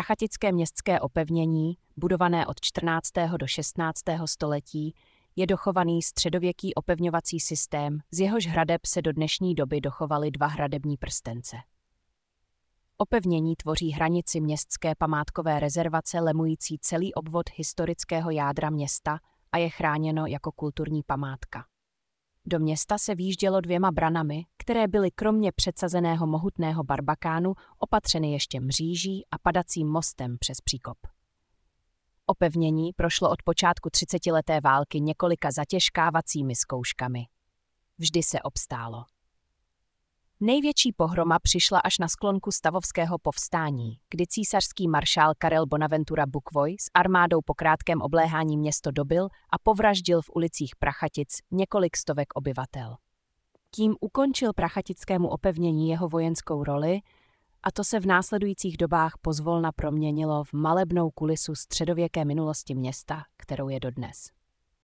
Prachatické městské opevnění, budované od 14. do 16. století, je dochovaný středověký opevňovací systém, z jehož hradeb se do dnešní doby dochovaly 2 hradební prstence. Opevnění tvoří hranici městské památkové rezervace lemující celý obvod historického jádra města a je chráněno jako kulturní památka. Do města se vjíždělo 2 branami, které byly kromě předsazeného mohutného barbakánu opatřeny ještě mříží a padacím mostem přes příkop. Opevnění prošlo od počátku 30leté války několika zatěžkávacími zkouškami. Vždy se obstálo. Největší pohroma přišla až na sklonku stavovského povstání, kdy císařský maršál Karel Bonaventura Bukvoj s armádou po krátkém obléhání město dobyl a povraždil v ulicích Prachatic několik stovek obyvatel. Tím ukončil prachatickému opevnění jeho vojenskou roli a to se v následujících dobách pozvolna proměnilo v malebnou kulisu středověké minulosti města, kterou je dodnes.